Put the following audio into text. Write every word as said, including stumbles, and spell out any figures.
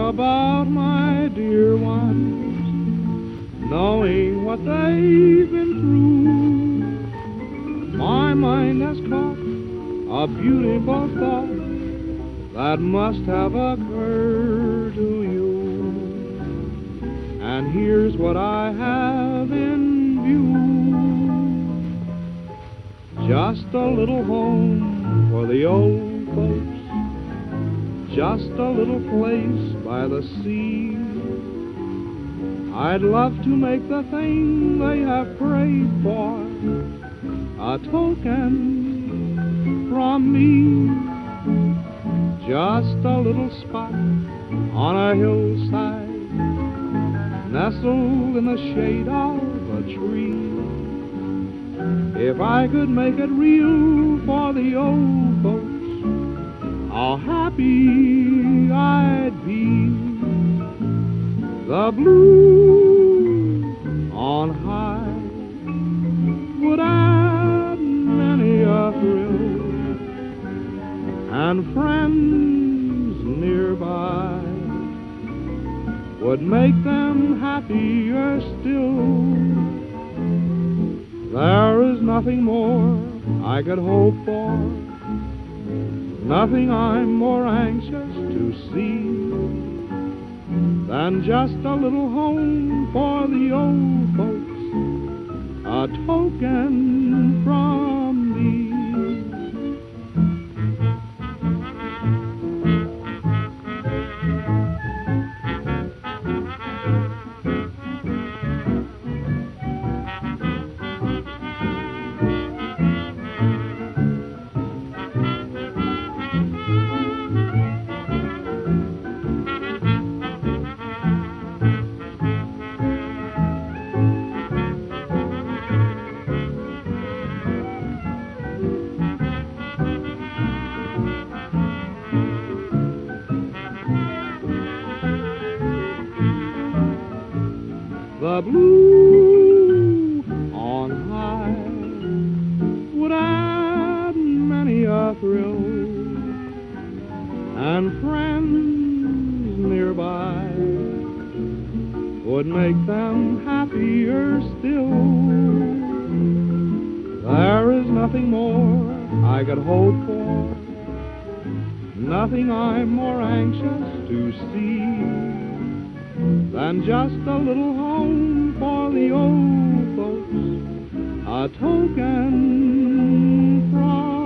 about my dear ones, knowing what they've been through. My mind has caught a beautiful thought that must have occurred to you. And here's what I have in view: just a little home for the old folks, just a little place by the sea. I'd love to make the thing they have prayed for a token from me. Just a little spot on a hillside, nestled in the shade of a tree. If I could make it real for the old folks, how happy I'd be. The blue on high would add many a thrill, and friends nearby would make them happier still. There is nothing more I could hope for, nothing I'm more anxious to see than just a little home for the old folks, a token from me. The blue on high would add many a thrill, and friends nearby would make them happier still. There is nothing more I could hope for, nothing I'm more anxious to see than just a little home for the old folks, a token from